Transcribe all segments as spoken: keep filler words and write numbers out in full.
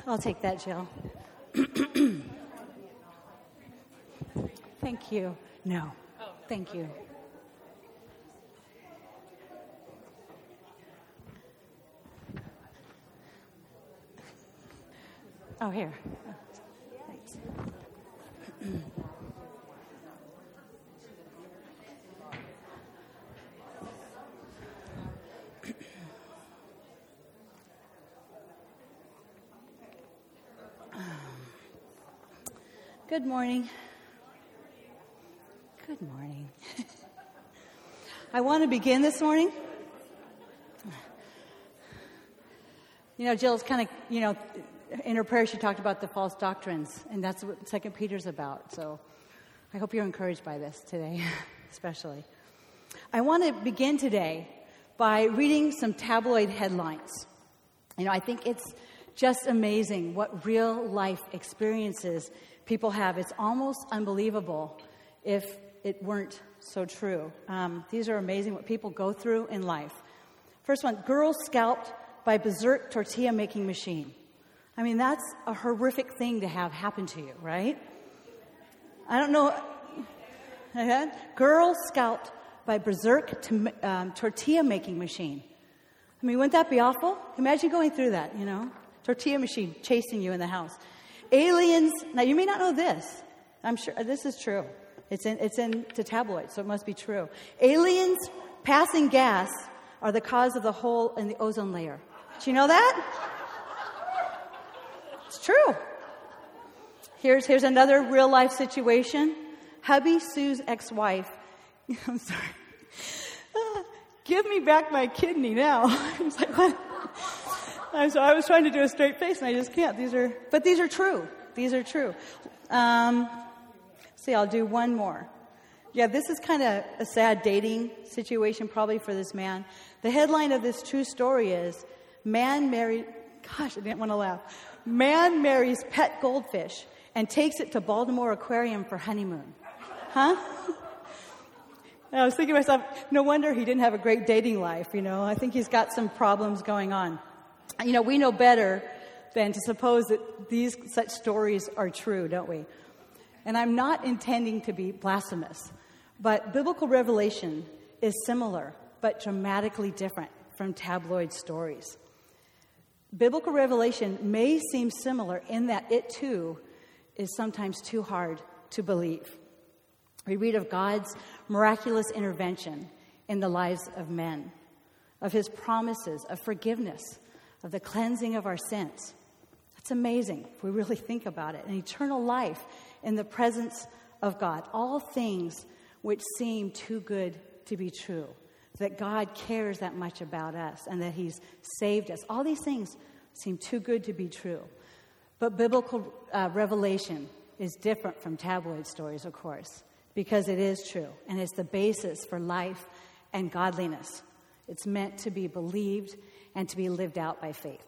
I'll take that, Jill. Thank you. No. Thank you. Oh, here. Thanks. Good morning. Good morning. I want to begin this morning. You know, Jill's kind of, you know, in her prayer she talked about the false doctrines, and that's what Second Peter's about. So I hope you're encouraged by this today, especially. I want to begin today by reading some tabloid headlines. You know, I think it's just amazing what real life experiences people have. It's almost unbelievable if it weren't so true. Um, these are amazing what people go through in life. First one, girl scalped by berserk tortilla making machine. I mean, that's a horrific thing to have happen to you, right? I don't know. Uh-huh. Girl scalped by berserk to, um, tortilla making machine. I mean, wouldn't that be awful? Imagine going through that, you know? Tortilla machine chasing you in the house. Aliens, now you may not know this. I'm sure this is true. It's in it's in the tabloid, so it must be true. Aliens passing gas are the cause of the hole in the ozone layer. Did you know that? It's true. Here's here's another real life situation. Hubby sues ex-wife. I'm sorry. Uh, give me back my kidney now. He's like, what? I'm so I was trying to do a straight face, and I just can't. These are, but these are true. These are true. Um, see, I'll do one more. Yeah, this is kind of a sad dating situation, probably for this man. The headline of this true story is: "Man married." Gosh, I didn't want to laugh. Man marries pet goldfish and takes it to Baltimore Aquarium for honeymoon. Huh? And I was thinking to myself, no wonder he didn't have a great dating life. You know, I think he's got some problems going on. You know, we know better than to suppose that these such stories are true, don't we? And I'm not intending to be blasphemous, but biblical revelation is similar but dramatically different from tabloid stories. Biblical revelation may seem similar in that it too is sometimes too hard to believe. We read of God's miraculous intervention in the lives of men, of his promises of forgiveness, of the cleansing of our sins. That's amazing if we really think about it. An eternal life in the presence of God. All things which seem too good to be true. That God cares that much about us and that he's saved us. All these things seem too good to be true. But biblical uh, revelation is different from tabloid stories, of course, because it is true. And it's the basis for life and godliness. It's meant to be believed and to be lived out by faith.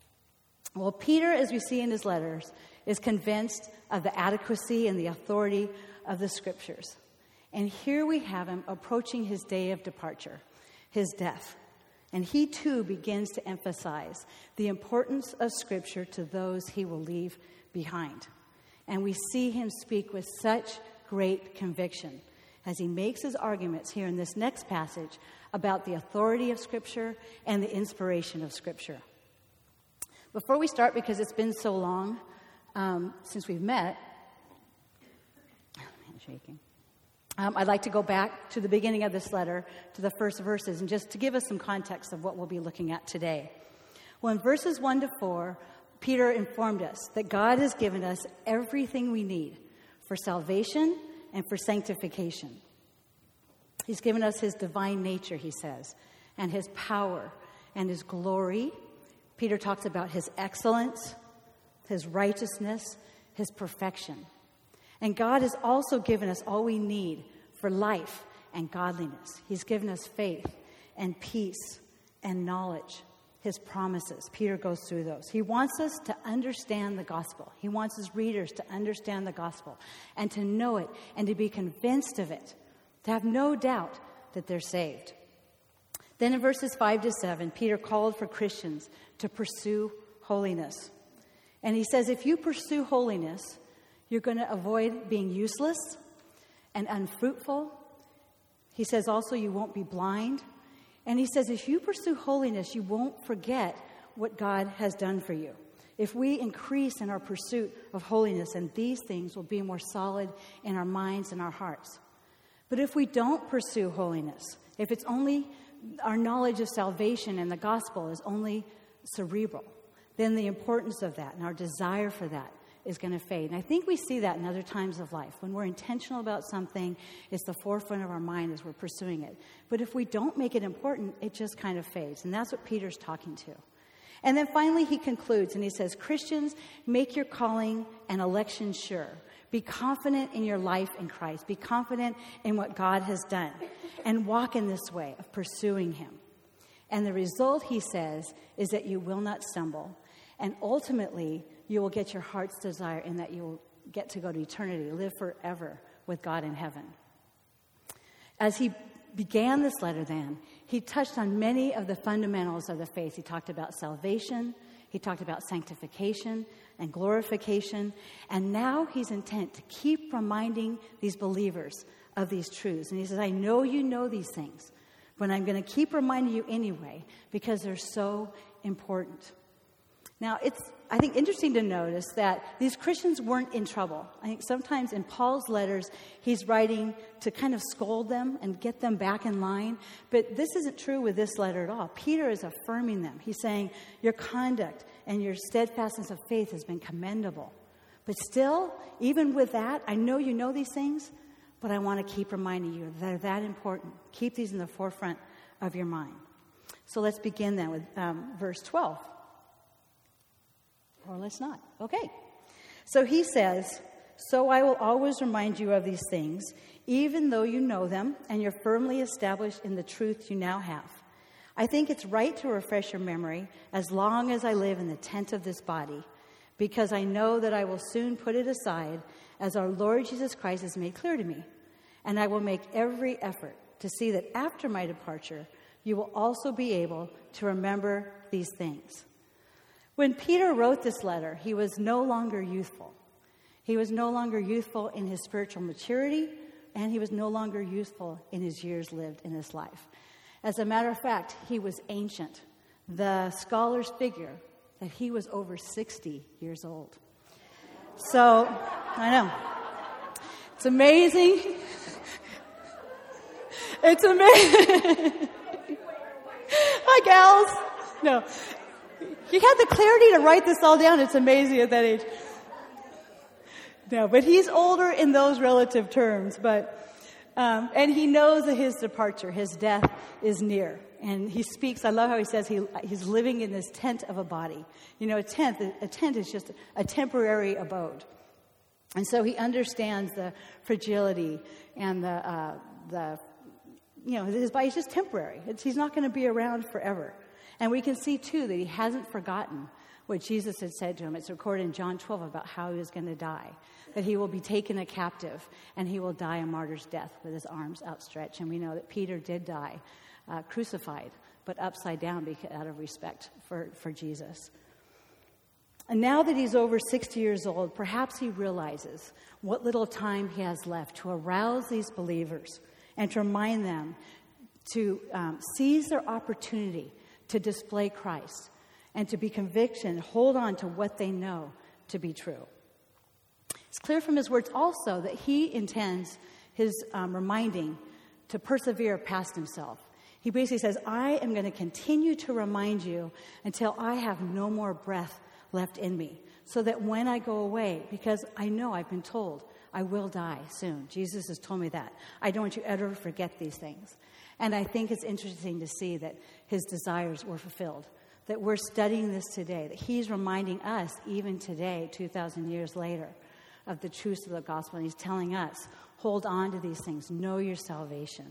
Well, Peter, as we see in his letters, is convinced of the adequacy and the authority of the Scriptures. And here we have him approaching his day of departure, his death. And he too begins to emphasize the importance of Scripture to those he will leave behind. And we see him speak with such great conviction as he makes his arguments here in this next passage about the authority of Scripture and the inspiration of Scripture. Before we start, because it's been so long um, since we've met, handshaking. Um, I'd like to go back to the beginning of this letter, to the first verses, and just to give us some context of what we'll be looking at today. Well, in verses one to four, Peter informed us that God has given us everything we need for salvation and for sanctification. He's given us his divine nature, he says, and his power and his glory. Peter talks about his excellence, his righteousness, his perfection. And God has also given us all we need for life and godliness. He's given us faith and peace and knowledge, his promises. Peter goes through those. He wants us to understand the gospel. He wants his readers to understand the gospel and to know it and to be convinced of it, to have no doubt that they're saved. Then in verses five to seven, Peter called for Christians to pursue holiness. And he says, if you pursue holiness, you're going to avoid being useless and unfruitful. He says also you won't be blind. And he says if you pursue holiness, you won't forget what God has done for you. If we increase in our pursuit of holiness, and these things will be more solid in our minds and our hearts. But if we don't pursue holiness, if it's only our knowledge of salvation and the gospel is only cerebral, then the importance of that and our desire for that is going to fade. And I think we see that in other times of life. When we're intentional about something, it's the forefront of our mind as we're pursuing it. But if we don't make it important, it just kind of fades. And that's what Peter's talking to. And then finally he concludes and he says, Christians, make your calling and election sure. Be confident in your life in Christ. Be confident in what God has done. And walk in this way of pursuing him. And the result, he says, is that you will not stumble. And ultimately, you will get your heart's desire in that you will get to go to eternity, live forever with God in heaven. As he began this letter then, he touched on many of the fundamentals of the faith. He talked about salvation. He talked about sanctification and glorification. And now he's intent to keep reminding these believers of these truths. And he says, I know you know these things, but I'm going to keep reminding you anyway because they're so important. Now, it's, I think, interesting to notice that these Christians weren't in trouble. I think sometimes in Paul's letters, he's writing to kind of scold them and get them back in line. But this isn't true with this letter at all. Peter is affirming them. He's saying, your conduct and your steadfastness of faith has been commendable. But still, even with that, I know you know these things, but I want to keep reminding you that they're that important. Keep these in the forefront of your mind. So let's begin then with um, verse twelve. Or let's not. Okay. So he says, so I will always remind you of these things, even though you know them and you're firmly established in the truth you now have. I think it's right to refresh your memory as long as I live in the tent of this body, because I know that I will soon put it aside as our Lord Jesus Christ has made clear to me. And I will make every effort to see that after my departure, you will also be able to remember these things. When Peter wrote this letter, he was no longer youthful. He was no longer youthful in his spiritual maturity, and he was no longer youthful in his years lived in this life. As a matter of fact, he was ancient. The scholars figure that he was over sixty years old. So, I know. It's amazing. It's amazing. Hi, gals. No. You had the clarity to write this all down. It's amazing at that age. No, but he's older in those relative terms. But um, and he knows that his departure, his death, is near. And he speaks. I love how he says he he's living in this tent of a body. You know, a tent. A tent is just a temporary abode. And so he understands the fragility and the uh, the you know his body's just temporary. It's, he's not going to be around forever. And we can see, too, that he hasn't forgotten what Jesus had said to him. It's recorded in John twelve about how he was going to die, that he will be taken a captive and he will die a martyr's death with his arms outstretched. And we know that Peter did die uh, crucified, but upside down because, out of respect for, for Jesus. And now that he's over sixty years old, perhaps he realizes what little time he has left to arouse these believers and to remind them to um, seize their opportunity to display Christ and to be conviction, hold on to what they know to be true. It's clear from his words also that he intends his um, reminding to persevere past himself. He basically says, I am going to continue to remind you until I have no more breath left in me, so that when I go away, because I know I've been told I will die soon. Jesus has told me that. I don't want you ever to forget these things. And I think it's interesting to see that his desires were fulfilled, that we're studying this today, that he's reminding us even today, two thousand years later, of the truths of the gospel. And he's telling us, hold on to these things, know your salvation.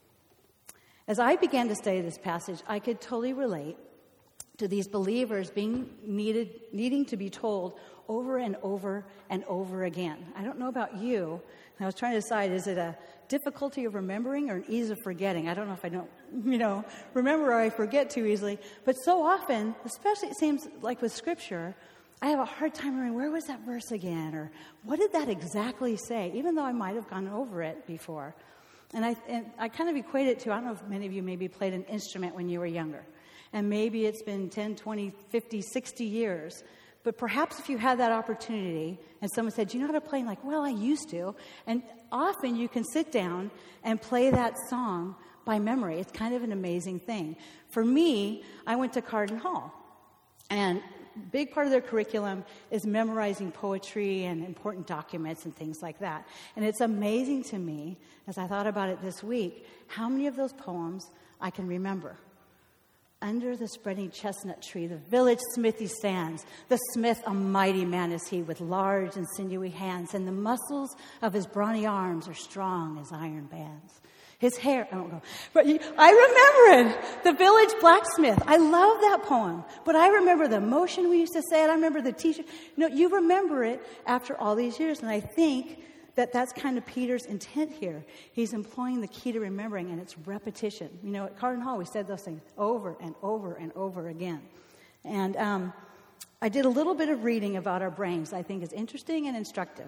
As I began to study this passage, I could totally relate to these believers being needed, needing to be told over and over and over again. I don't know about you. I was trying to decide, is it a difficulty of remembering or an ease of forgetting? I don't know if I don't, you know, remember or I forget too easily. But so often, especially it seems like with Scripture, I have a hard time remembering, where was that verse again? Or what did that exactly say? Even though I might have gone over it before. And I, and I kind of equate it to, I don't know if many of you maybe played an instrument when you were younger. And maybe it's been ten, twenty, fifty, sixty years. But perhaps if you had that opportunity and someone said, "Do you know how to play?" And like, well, I used to. And often you can sit down and play that song by memory. It's kind of an amazing thing. For me, I went to Carden Hall. And a big part of their curriculum is memorizing poetry and important documents and things like that. And it's amazing to me, as I thought about it this week, how many of those poems I can remember. Under the spreading chestnut tree, the village smithy stands. The smith, a mighty man is he, with large and sinewy hands, and the muscles of his brawny arms are strong as iron bands. His hair, I don't know, but he, I remember it. The village blacksmith. I love that poem, but I remember the motion we used to say it. I remember the t-shirt. You know, you remember it after all these years, and I think that that's kind of Peter's intent here. He's employing the key to remembering, and it's repetition. You know, at Carden Hall, we said those things over and over and over again. And um, I did a little bit of reading about our brains. I think is interesting and instructive.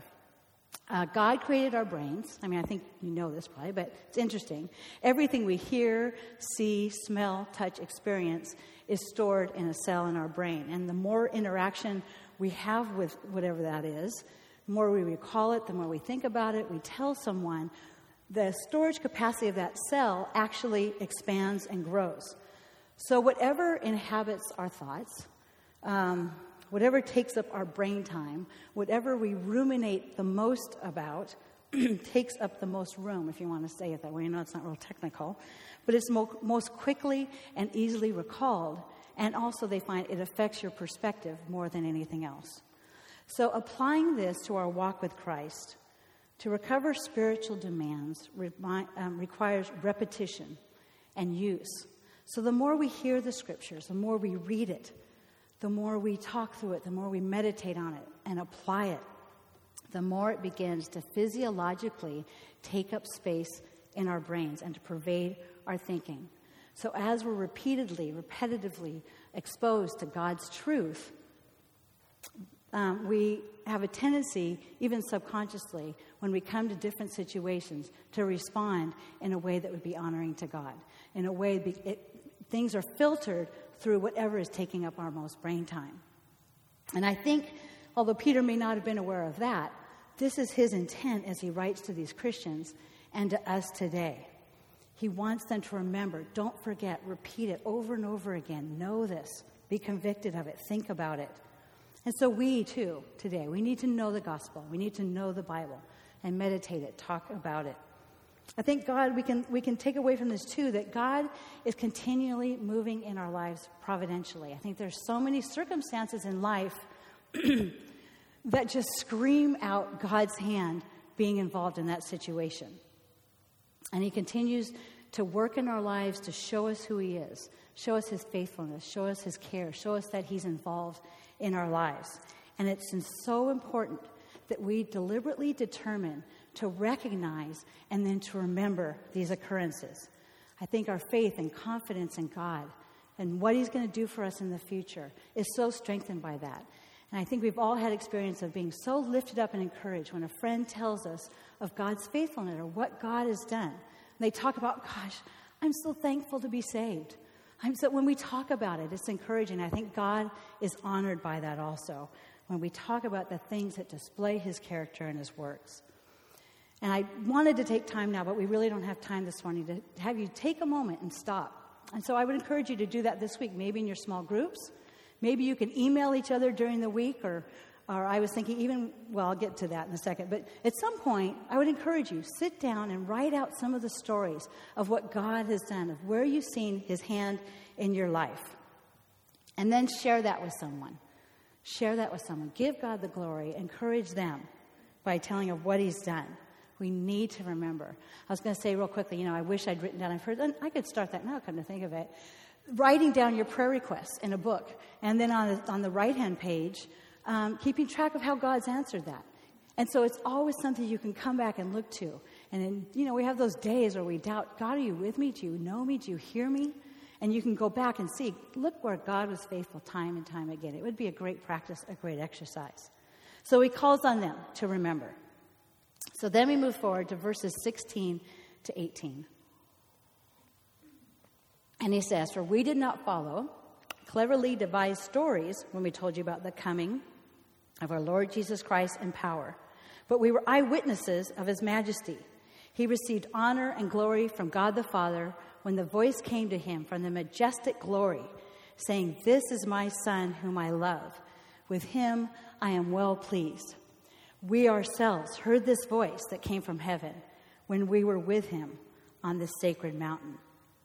Uh, God created our brains. I mean, I think you know this probably, but it's interesting. Everything we hear, see, smell, touch, experience is stored in a cell in our brain. And the more interaction we have with whatever that is, the more we recall it, the more we think about it, we tell someone, the storage capacity of that cell actually expands and grows. So whatever inhabits our thoughts, um, whatever takes up our brain time, whatever we ruminate the most about, takes up the most room, if you want to say it that way. I know it's not real technical, but it's mo- most quickly and easily recalled, and also they find it affects your perspective more than anything else. So applying this to our walk with Christ, to recover spiritual demands remi- um, requires repetition and use. So the more we hear the scriptures, the more we read it, the more we talk through it, the more we meditate on it and apply it, the more it begins to physiologically take up space in our brains and to pervade our thinking. So as we're repeatedly, repetitively exposed to God's truth, Um, we have a tendency, even subconsciously, when we come to different situations, to respond in a way that would be honoring to God. In a way, be, it, things are filtered through whatever is taking up our most brain time. And I think, although Peter may not have been aware of that, this is his intent as he writes to these Christians and to us today. He wants them to remember, don't forget, repeat it over and over again. Know this. Be convicted of it. Think about it. And so we, too, today, we need to know the gospel. We need to know the Bible and meditate it, talk about it. I think God, we can we can take away from this, too, that God is continually moving in our lives providentially. I think there's so many circumstances in life that just scream out God's hand being involved in that situation. And he continues to work in our lives to show us who he is, show us his faithfulness, show us his care, show us that he's involved in our lives. And it's so important that we deliberately determine to recognize and then to remember these occurrences. I think our faith and confidence in God and what he's going to do for us in the future is so strengthened by that. And I think we've all had experience of being so lifted up and encouraged when a friend tells us of God's faithfulness or what God has done. And they talk about, gosh, I'm so thankful to be saved. I'm so, when we talk about it, it's encouraging. I think God is honored by that also when we talk about the things that display his character and his works. And I wanted to take time now, but we really don't have time this morning to have you take a moment and stop. And so I would encourage you to do that this week, maybe in your small groups. Maybe you can email each other during the week, or, or I was thinking even, well, I'll get to that in a second. But at some point, I would encourage you, sit down and write out some of the stories of what God has done, of where you've seen his hand in your life. And then share that with someone. Share that with someone. Give God the glory. Encourage them by telling of what he's done. We need to remember. I was going to say real quickly, you know, I wish I'd written down, I've heard, I could start that now, come to think of it. Writing down your prayer requests in a book. And then on, a, on the right-hand page, um, keeping track of how God's answered that. And so it's always something you can come back and look to. And, then, you know, we have those days where we doubt, God, are you with me? Do you know me? Do you hear me? And you can go back and see, look where God was faithful time and time again. It would be a great practice, a great exercise. So he calls on them to remember. So then we move forward to verses sixteen to eighteen. And he says, for we did not follow cleverly devised stories when we told you about the coming of our Lord Jesus Christ in power, but we were eyewitnesses of his majesty. He received honor and glory from God the Father when the voice came to him from the majestic glory, saying, this is my Son whom I love. With him I am well pleased. We ourselves heard this voice that came from heaven when we were with him on this sacred mountain.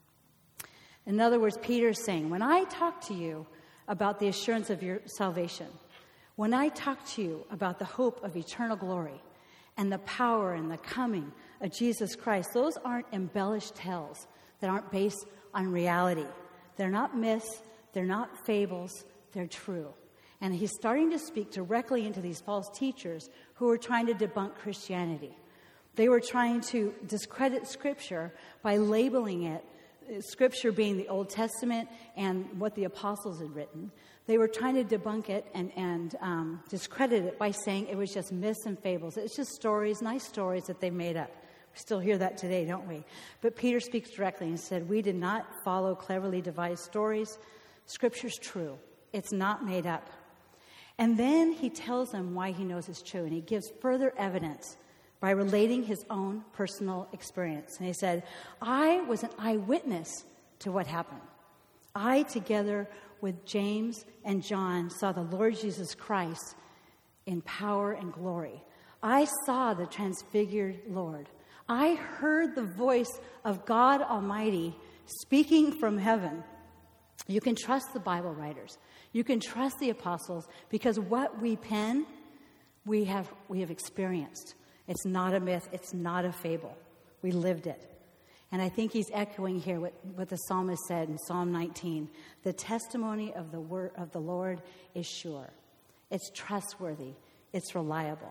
In other words, Peter is saying, when I talk to you about the assurance of your salvation, when I talk to you about the hope of eternal glory and the power and the coming of Jesus Christ, those aren't embellished tales that aren't based on reality. They're not myths. They're not fables. They're true. And he's starting to speak directly into these false teachers who were trying to debunk Christianity. They were trying to discredit Scripture by labeling it, Scripture being the Old Testament and what the apostles had written. They were trying to debunk it and, and um, discredit it by saying it was just myths and fables. It's just stories, nice stories that they made up. We still hear that today, don't we? But Peter speaks directly and said, we did not follow cleverly devised stories. Scripture's true. It's not made up. And then he tells them why he knows it's true, and he gives further evidence by relating his own personal experience. And he said, I was an eyewitness to what happened. I, together with James and John, saw the Lord Jesus Christ in power and glory. I saw the transfigured Lord. I heard the voice of God Almighty speaking from heaven. You can trust the Bible writers. You can trust the apostles, because what we pen, we have we have experienced. It's not a myth. It's not a fable. We lived it. And I think he's echoing here what, what the psalmist said in Psalm nineteen. The testimony of the word of the Lord is sure. It's trustworthy. It's reliable.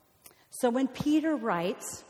So when Peter writes,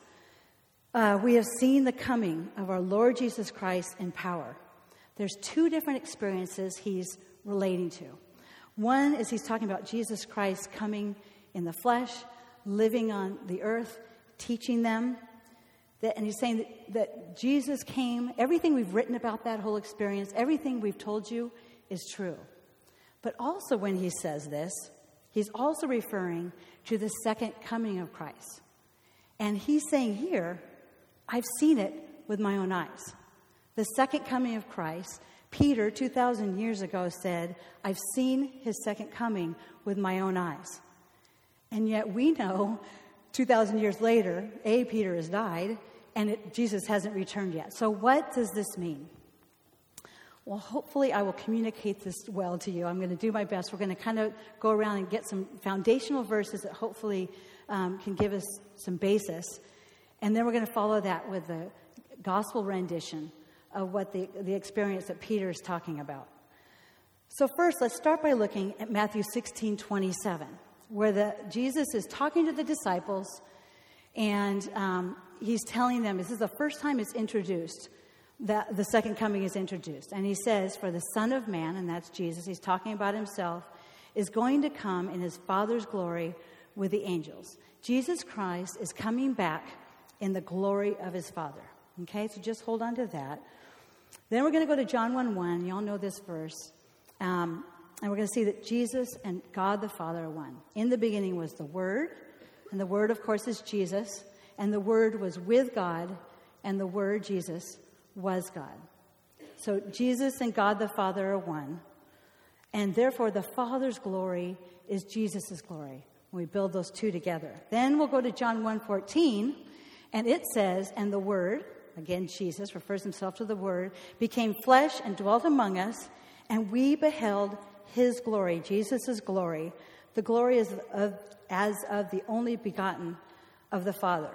uh, we have seen the coming of our Lord Jesus Christ in power, there's two different experiences he's relating to. One is he's talking about Jesus Christ coming in the flesh, living on the earth, teaching them. That, and he's saying that, that Jesus came, everything we've written about that whole experience, everything we've told you is true. But also when he says this, he's also referring to the second coming of Christ. And he's saying here, I've seen it with my own eyes. The second coming of Christ, Peter, two thousand years ago, said, I've seen his second coming with my own eyes. And yet we know two thousand years later, A, Peter has died, and it, Jesus hasn't returned yet. So what does this mean? Well, hopefully I will communicate this well to you. I'm going to do my best. We're going to kind of go around and get some foundational verses that hopefully um, can give us some basis. And then we're going to follow that with the gospel rendition of what the, the experience that Peter is talking about. So first, let's start by looking at Matthew sixteen twenty-seven, where the, Jesus is talking to the disciples, and um, he's telling them, this is the first time it's introduced, that the second coming is introduced. And he says, for the Son of Man, and that's Jesus, he's talking about himself, is going to come in his Father's glory with the angels. Jesus Christ is coming back in the glory of his Father. Okay, so just hold on to that. Then we're going to go to John one one. Y'all know this verse. Um, and we're going to see that Jesus and God the Father are one. In the beginning was the Word, and the Word, of course, is Jesus. And the Word was with God, and the Word, Jesus, was God. So Jesus and God the Father are one. And therefore, the Father's glory is Jesus' glory. We build those two together. Then we'll go to John one fourteen, and it says, and the Word, again, Jesus refers himself to the Word, became flesh and dwelt among us, and we beheld his glory, Jesus' glory. The glory is of, as of the only begotten of the Father.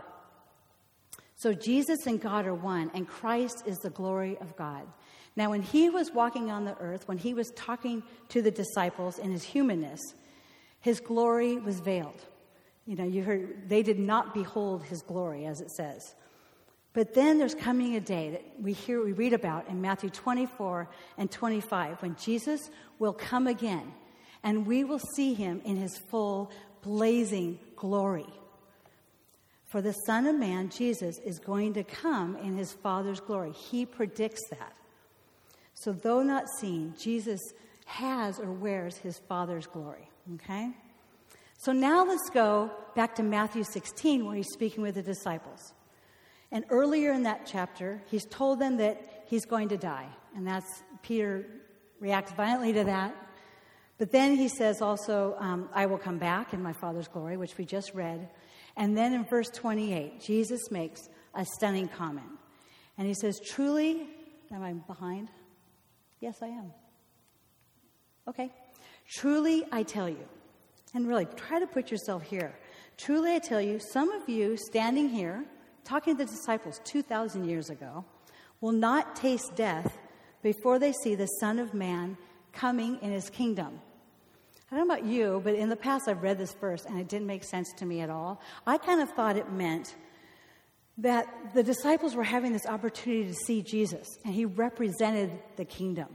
So Jesus and God are one, and Christ is the glory of God. Now, when he was walking on the earth, when he was talking to the disciples in his humanness, his glory was veiled. You know, you heard, they did not behold his glory, as it says. But then there's coming a day that we hear, we read about in Matthew twenty-four and twenty-five, when Jesus will come again, and we will see him in his full, blazing glory. For the Son of Man, Jesus, is going to come in his Father's glory. He predicts that. So though not seen, Jesus has or wears his Father's glory. Okay? So now let's go back to Matthew sixteen, where he's speaking with the disciples. And earlier in that chapter, he's told them that he's going to die. And that's, Peter reacts violently to that. But then he says also, um, I will come back in my Father's glory, which we just read. And then in verse twenty-eight, Jesus makes a stunning comment. And he says, truly, am I behind? Yes, I am. Okay. Truly, I tell you, and really try to put yourself here. Truly, I tell you, some of you standing here, talking to the disciples two thousand years ago, will not taste death before they see the Son of Man coming in his kingdom. I don't know about you, but in the past I've read this verse and it didn't make sense to me at all. I kind of thought it meant that the disciples were having this opportunity to see Jesus, and he represented the kingdom.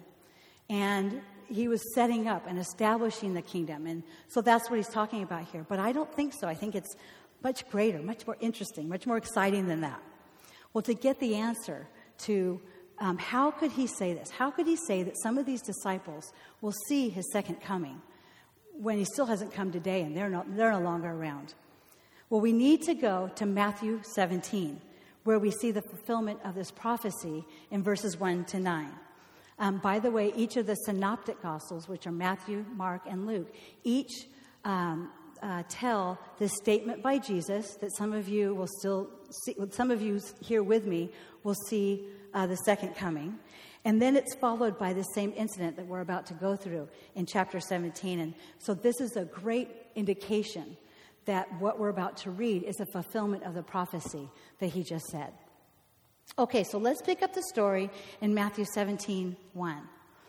And he was setting up and establishing the kingdom. And so that's what he's talking about here. But I don't think so. I think it's much greater, much more interesting, much more exciting than that. Well, to get the answer to um, how could he say this? How could he say that some of these disciples will see his second coming when he still hasn't come today and they're, not, they're no longer around? Well, we need to go to Matthew seventeen, where we see the fulfillment of this prophecy in verses one to nine. Um, by the way, each of the synoptic gospels, which are Matthew, Mark, and Luke, each um, uh, tell this statement by Jesus that some of you will still see, some of you here with me will see uh, the second coming. And then it's followed by the same incident that we're about to go through in chapter seventeen. And so this is a great indication that what we're about to read is a fulfillment of the prophecy that he just said. Okay, so let's pick up the story in Matthew seventeen, one.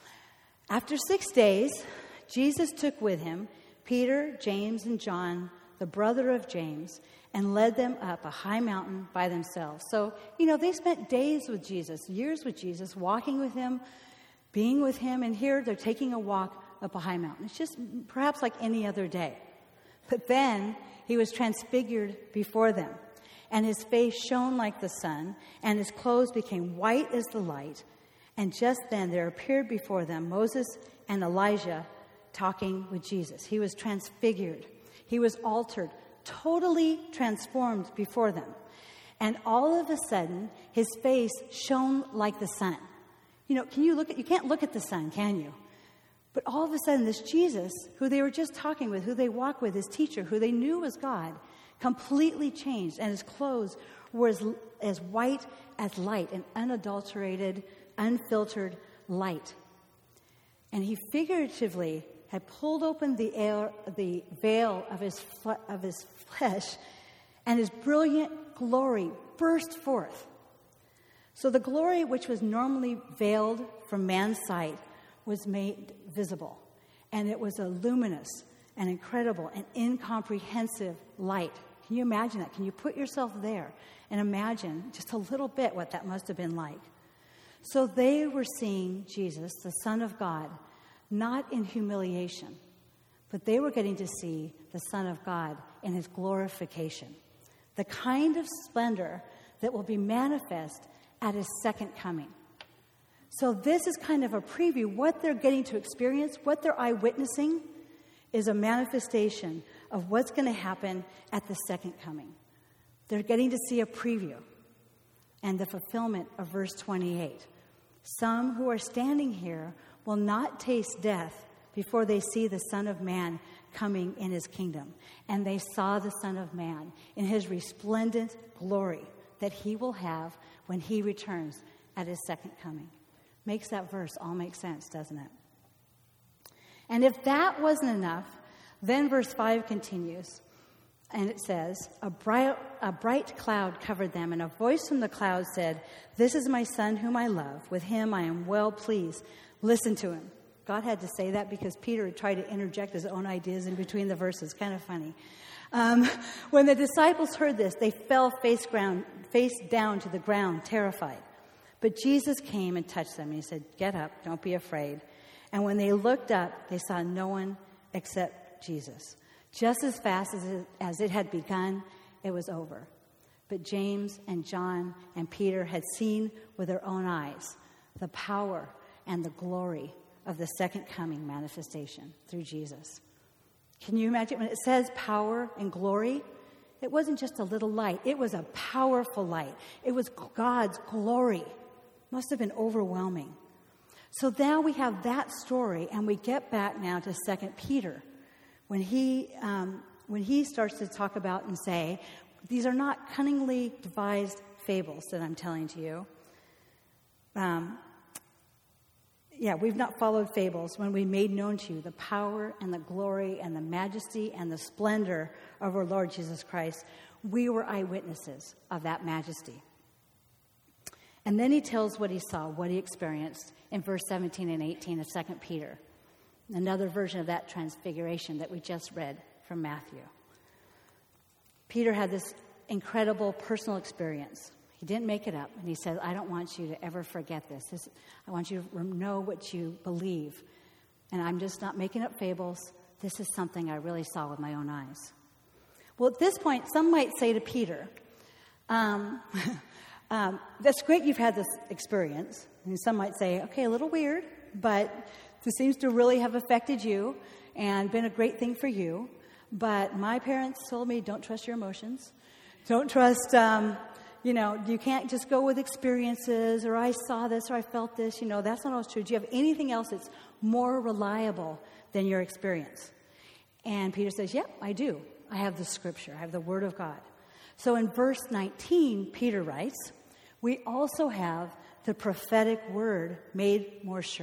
After six days, Jesus took with him Peter, James, and John, the brother of James, and led them up a high mountain by themselves. So, you know, they spent days with Jesus, years with Jesus, walking with him, being with him, and here they're taking a walk up a high mountain. It's just perhaps like any other day. But then he was transfigured before them, and his face shone like the sun, and his clothes became white as the light. And just then there appeared before them Moses and Elijah talking with Jesus. He was transfigured. He was altered, totally transformed before them. And all of a sudden, his face shone like the sun. You know, can you look at, you can't look at the sun, can you? But all of a sudden, this Jesus, who they were just talking with, who they walked with, his teacher, who they knew was God, completely changed, and his clothes were as, as white as light, an unadulterated, unfiltered light. And he figuratively had pulled open the, air, the veil of his, of his flesh, and his brilliant glory burst forth. So the glory which was normally veiled from man's sight was made visible, and it was a luminous and incredible and incomprehensive light. Can you imagine that? Can you put yourself there and imagine just a little bit what that must have been like? So they were seeing Jesus, the Son of God, not in humiliation, but they were getting to see the Son of God in his glorification, the kind of splendor that will be manifest at his second coming. So this is kind of a preview. What they're getting to experience, what they're eyewitnessing, is a manifestation of what's going to happen at the second coming. They're getting to see a preview and the fulfillment of verse twenty-eight. Some who are standing here will not taste death before they see the Son of Man coming in his kingdom. And they saw the Son of Man in his resplendent glory that he will have when he returns at his second coming. Makes that verse all make sense, doesn't it? And if that wasn't enough, then verse five continues, and it says, a bright, a bright cloud covered them, and a voice from the cloud said, "This is my Son whom I love. With him I am well pleased. Listen to him." God had to say that because Peter had tried to interject his own ideas in between the verses. Kind of funny. Um, when the disciples heard this, they fell face, ground, face down to the ground, terrified. But Jesus came and touched them, and he said, "Get up, don't be afraid." And when they looked up, they saw no one except Jesus. Just as fast as it, as it had begun, it was over. But James and John and Peter had seen with their own eyes the power and the glory of the second coming manifestation through Jesus. Can you imagine when it says power and glory? It wasn't just a little light. It was a powerful light. It was God's glory. Must have been overwhelming. So now we have that story, and we get back now to Second Peter, when he um, when he starts to talk about and say, these are not cunningly devised fables that I'm telling to you. Um, yeah, we've not followed fables when we made known to you the power and the glory and the majesty and the splendor of our Lord Jesus Christ. We were eyewitnesses of that majesty. And then he tells what he saw, what he experienced in verse seventeen and eighteen of Second Peter, another version of that transfiguration that we just read from Matthew. Peter had this incredible personal experience. He didn't make it up, and he said, I don't want you to ever forget this. this. I want you to know what you believe, and I'm just not making up fables. This is something I really saw with my own eyes. Well, at this point, some might say to Peter, um, um, that's great you've had this experience. And some might say, okay, a little weird, but this seems to really have affected you and been a great thing for you. But my parents told me, don't trust your emotions. Don't trust, um, you know, you can't just go with experiences, or I saw this, or I felt this. You know, that's not always true. Do you have anything else that's more reliable than your experience? And Peter says, yep, I do. I have the scripture. I have the word of God. So in verse nineteen, Peter writes, we also have the prophetic word made more sure.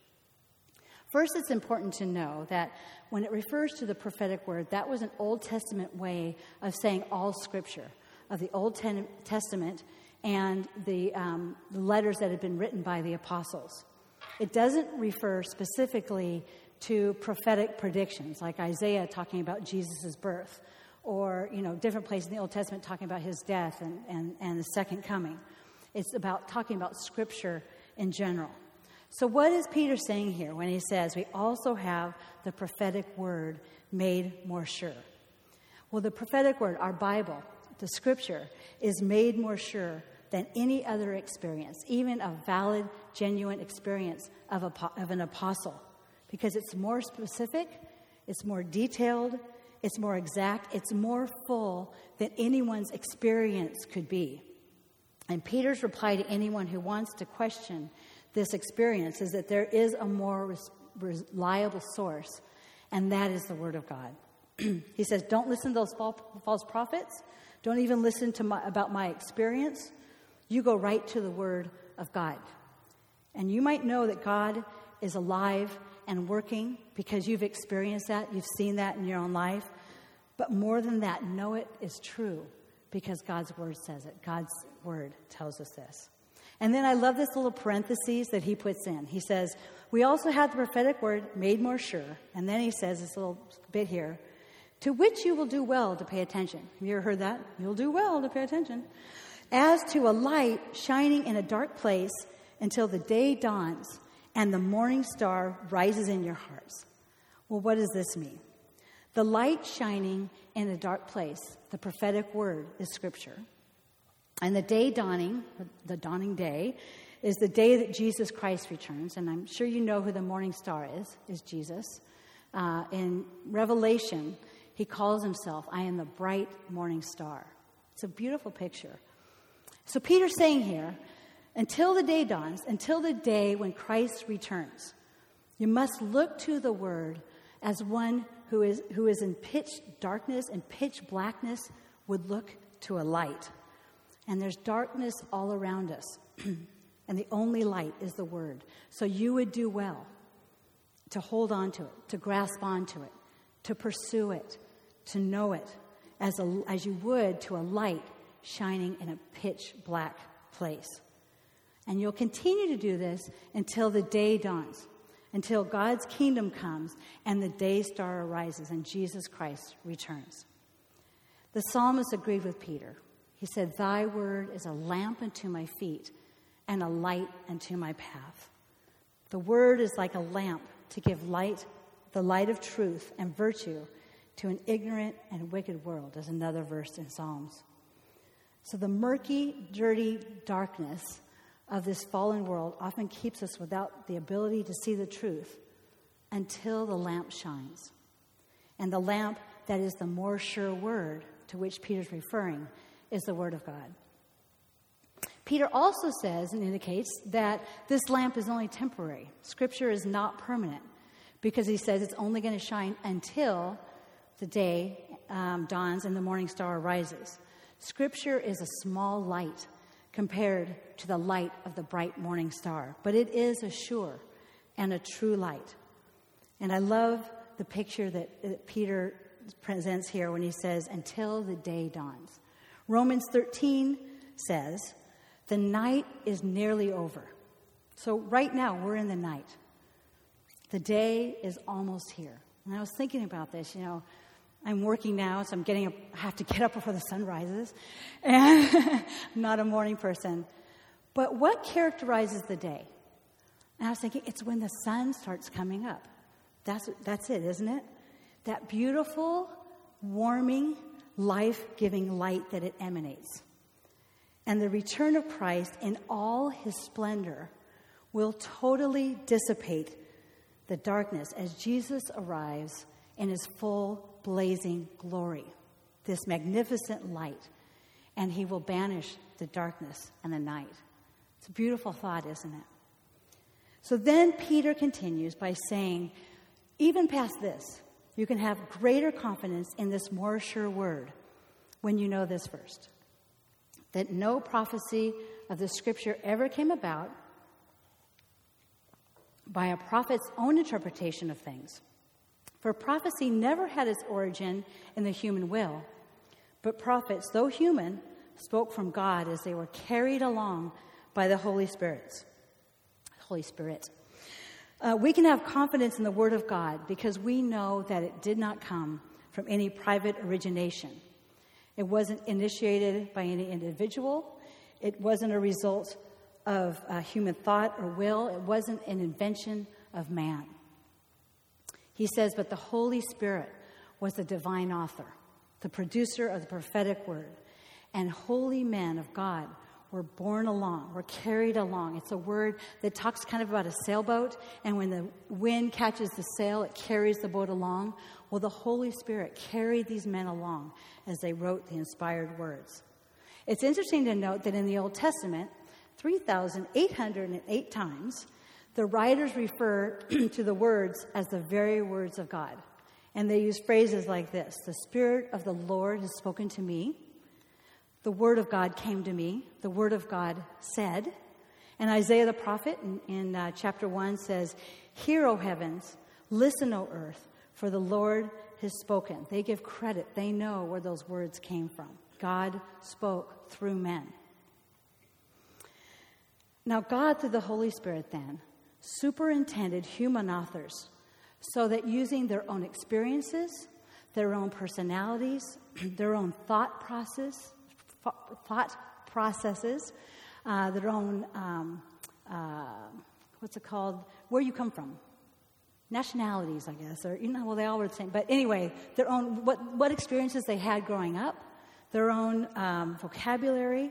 First, it's important to know that when it refers to the prophetic word, that was an Old Testament way of saying all scripture, of the Old Testament and the, um, the letters that had been written by the apostles. It doesn't refer specifically to prophetic predictions, like Isaiah talking about Jesus' birth, or, you know, different places in the Old Testament talking about his death and, and, and the second coming. It's about talking about scripture in general. So what is Peter saying here when he says we also have the prophetic word made more sure? Well, the prophetic word, our Bible, the scripture, is made more sure than any other experience, even a valid, genuine experience of, a, of an apostle, because it's more specific, it's more detailed, it's more exact, it's more full than anyone's experience could be. And Peter's reply to anyone who wants to question this experience is that there is a more res- reliable source, and that is the Word of God. He says, don't listen to those false prophets. Don't even listen to my, about my experience. You go right to the Word of God. And you might know that God is alive and working because you've experienced that, you've seen that in your own life. But more than that, know it is true because God's Word says it. God's Word tells us this. And then I love this little parentheses that he puts in. He says, we also have the prophetic word made more sure. And then he says this little bit here, to which you will do well to pay attention. Have you ever heard that? You'll do well to pay attention. As to a light shining in a dark place until the day dawns and the morning star rises in your hearts. Well, what does this mean? The light shining in a dark place, the prophetic word, is Scripture. And the day dawning, the dawning day, is the day that Jesus Christ returns. And I'm sure you know who the morning star is, is Jesus. Uh, in Revelation, he calls himself, I am the bright morning star. It's a beautiful picture. So Peter's saying here, until the day dawns, until the day when Christ returns, you must look to the Word as one who is who is in pitch darkness and pitch blackness would look to a light. And there's darkness all around us. And the only light is the Word. So you would do well to hold on to it, to grasp onto it, to pursue it, to know it, as, a, as you would to a light shining in a pitch black place. And you'll continue to do this until the day dawns, until God's kingdom comes and the day star arises and Jesus Christ returns. The psalmist agreed with Peter. He said, "Thy word is a lamp unto my feet and a light unto my path." The word is like a lamp to give light, the light of truth and virtue to an ignorant and wicked world, is another verse in Psalms. So the murky, dirty darkness of this fallen world often keeps us without the ability to see the truth until the lamp shines. And the lamp that is the more sure word to which Peter's referring is the word of God. Peter also says and indicates that this lamp is only temporary. Scripture is not permanent, because he says it's only going to shine until the day um, dawns and the morning star rises. Scripture is a small light compared to the light of the bright morning star, but it is a sure and a true light. And I love the picture that, that Peter presents here when he says, until the day dawns. Romans thirteen says, the night is nearly over. So right now, we're in the night. The day is almost here. And I was thinking about this, you know, I'm working now, so I'm getting up, I have to get up before the sun rises. And I'm not a morning person. But what characterizes the day? And I was thinking, it's when the sun starts coming up. That's that's it, isn't it? That beautiful, warming, life-giving light that it emanates. And the return of Christ in all his splendor will totally dissipate the darkness as Jesus arrives in his full blazing glory, this magnificent light, and he will banish the darkness and the night. It's a beautiful thought, isn't it? So then Peter continues by saying, even past this, you can have greater confidence in this more sure word when you know this first, that no prophecy of the Scripture ever came about by a prophet's own interpretation of things. For prophecy never had its origin in the human will, but prophets, though human, spoke from God as they were carried along by the Holy Spirit. Holy Spirit. Uh, we can have confidence in the Word of God because we know that it did not come from any private origination. It wasn't initiated by any individual. It wasn't a result of uh, human thought or will. It wasn't an invention of man. He says, but the Holy Spirit was the divine author, the producer of the prophetic word, and holy men of God were borne along, were carried along. It's a word that talks kind of about a sailboat, and when the wind catches the sail, it carries the boat along. Well, the Holy Spirit carried these men along as they wrote the inspired words. It's interesting to note that in the Old Testament, three thousand eight hundred eight times, the writers refer to the words as the very words of God. And they use phrases like this: the Spirit of the Lord has spoken to me. The word of God came to me. The word of God said. And Isaiah the prophet in, in uh, chapter one says, hear, O heavens, listen, O earth, for the Lord has spoken. They give credit. They know where those words came from. God spoke through men. Now, God, through the Holy Spirit, then, superintended human authors so that using their own experiences, their own personalities, their own thought process, thought processes, uh, their own, um, uh, what's it called, where you come from, nationalities, I guess, or, you know, well, they all were the same. But anyway, their own, what, what experiences they had growing up, their own um, vocabulary.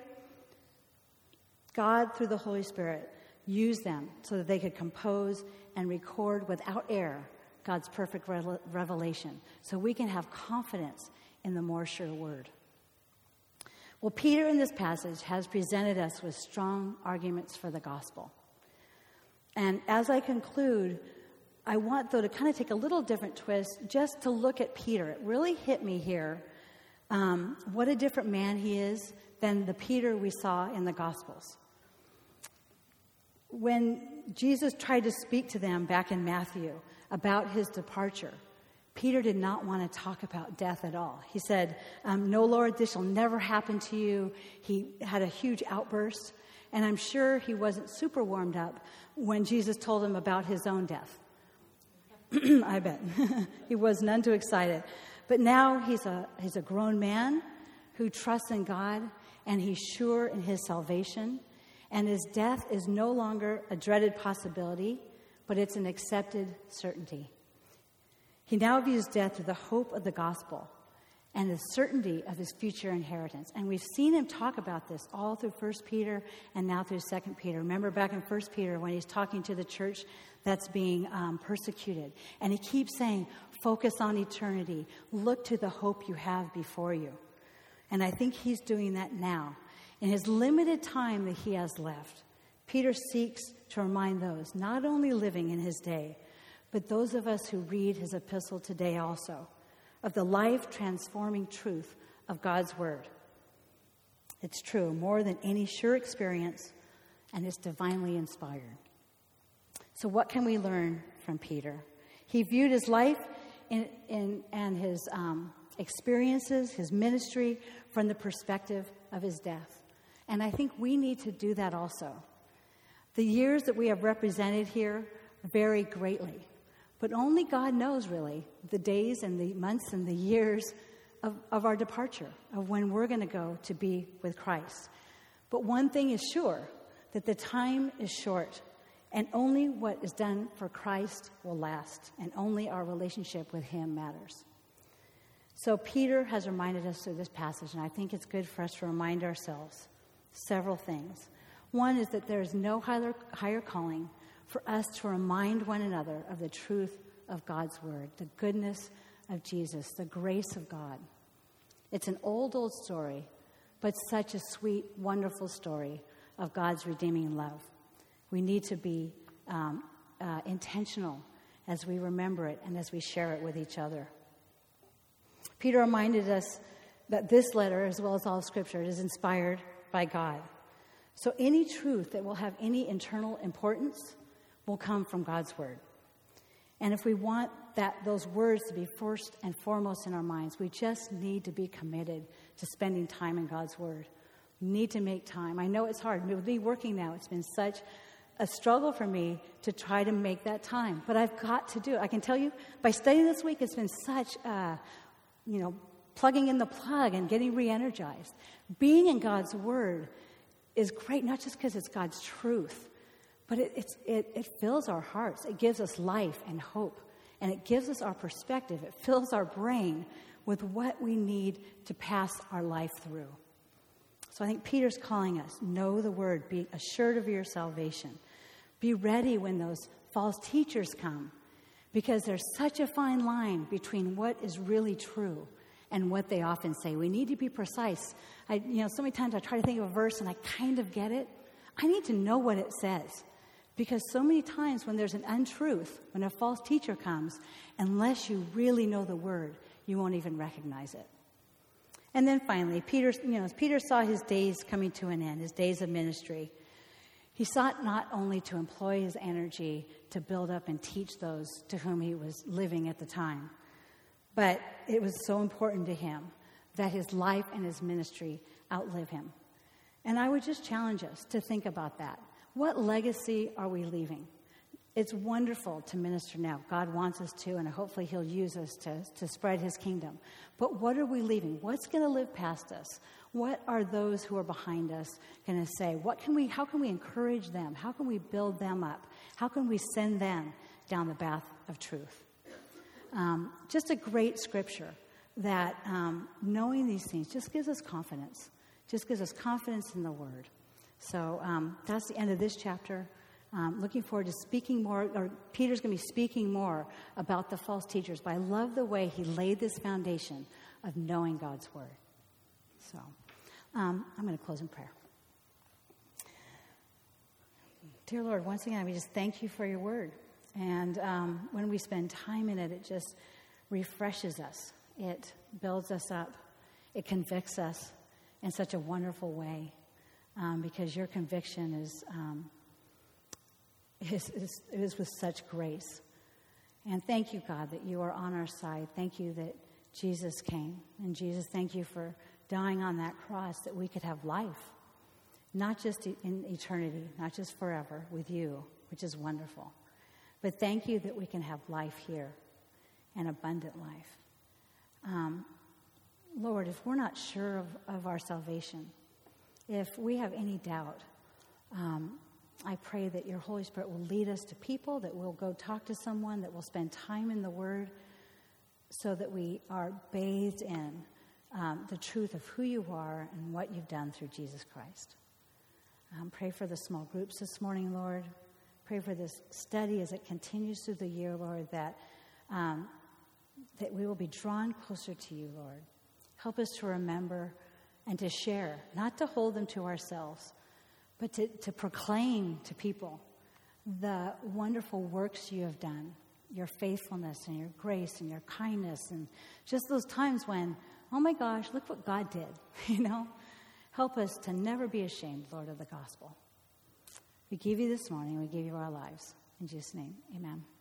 God, through the Holy Spirit, used them so that they could compose and record without error God's perfect re- revelation. So we can have confidence in the more sure word. Well, Peter in this passage has presented us with strong arguments for the gospel. And as I conclude, I want, though, to kind of take a little different twist just to look at Peter. It really hit me here um, what a different man he is than the Peter we saw in the Gospels. When Jesus tried to speak to them back in Matthew about his departure, Peter did not want to talk about death at all. He said, um, no, Lord, this shall never happen to you. He had a huge outburst, and I'm sure he wasn't super warmed up when Jesus told him about his own death. I bet. He was none too excited. But now he's a he's a grown man. who trusts in God and he's sure in his salvation, and his death is no longer a dreaded possibility, but it's an accepted certainty. He now views death through the hope of the gospel and the certainty of his future inheritance. And we've seen him talk about this all through First Peter and now through Second Peter. Remember back in First Peter when he's talking to the church that's being um, persecuted. And he keeps saying, focus on eternity. Look to the hope you have before you. And I think he's doing that now. In his limited time that he has left, Peter seeks to remind those not only living in his day, but those of us who read his epistle today also, of the life-transforming truth of God's word. It's true, more than any sure experience, and it's divinely inspired. So what can we learn from Peter? He viewed his life in, in, and his um, experiences, his ministry, from the perspective of his death. And I think we need to do that also. The years that we have represented here vary greatly. But only God knows, really, the days and the months and the years of, of our departure, of when we're going to go to be with Christ. But one thing is sure, that the time is short, and only what is done for Christ will last, and only our relationship with him matters. So Peter has reminded us through this passage, and I think it's good for us to remind ourselves several things. One is that there is no higher, higher calling for us to remind one another of the truth of God's word, the goodness of Jesus, the grace of God. It's an old, old story, but such a sweet, wonderful story of God's redeeming love. We need to be um, uh, intentional as we remember it and as we share it with each other. Peter reminded us that this letter, as well as all of Scripture, is inspired by God. So any truth that will have any internal importance will come from God's word. And if we want that those words to be first and foremost in our minds, we just need to be committed to spending time in God's word. We need to make time. I know it's hard. With me working now, it's been such a struggle for me to try to make that time. But I've got to do it. I can tell you, by studying this week, it's been such, uh, you know, plugging in the plug and getting re-energized. Being in God's word is great, not just because it's God's truth, but it, it's, it, it fills our hearts. It gives us life and hope. And it gives us our perspective. It fills our brain with what we need to pass our life through. So I think Peter's calling us, know the word, be assured of your salvation. Be ready when those false teachers come, because there's such a fine line between what is really true and what they often say. We need to be precise. I, you know, so many times I try to think of a verse and I kind of get it. I need to know what it says. Because so many times when there's an untruth, when a false teacher comes, unless you really know the word, you won't even recognize it. And then finally, Peter, you know, as Peter saw his days coming to an end, his days of ministry, he sought not only to employ his energy to build up and teach those to whom he was living at the time, but it was so important to him that his life and his ministry outlive him. And I would just challenge us to think about that. What legacy are we leaving? It's wonderful to minister now. God wants us to, and hopefully he'll use us to, to spread his kingdom. But what are we leaving? What's going to live past us? What are those who are behind us going to say? What can we? How can we encourage them? How can we build them up? How can we send them down the path of truth? Um, just a great scripture that um, knowing these things just gives us confidence. Just gives us confidence in the word. So um, that's the end of this chapter. Um, looking forward to speaking more, or Peter's going to be speaking more about the false teachers. But I love the way he laid this foundation of knowing God's word. So um, I'm going to close in prayer. Dear Lord, once again, we just thank you for your word. And um, when we spend time in it, it just refreshes us. It builds us up. It convicts us in such a wonderful way. Um, because your conviction is, um, is, is, is with such grace. And thank you, God, that you are on our side. Thank you that Jesus came. And Jesus, thank you for dying on that cross that we could have life. Not just in eternity, not just forever with you, which is wonderful. But thank you that we can have life here, an abundant life. Um, Lord, if we're not sure of, of our salvation, if we have any doubt, um, I pray that your Holy Spirit will lead us to people, that we'll go talk to someone, that we'll spend time in the Word so that we are bathed in um, the truth of who you are and what you've done through Jesus Christ. Um, pray for the small groups this morning, Lord. Pray for this study as it continues through the year, Lord, that um, that we will be drawn closer to you, Lord. Help us to remember and to share, not to hold them to ourselves, but to, to proclaim to people the wonderful works you have done, your faithfulness and your grace and your kindness, and just those times when, oh my gosh, look what God did, you know? Help us to never be ashamed, Lord, of the gospel. We give you this morning, we give you our lives. In Jesus' name, amen.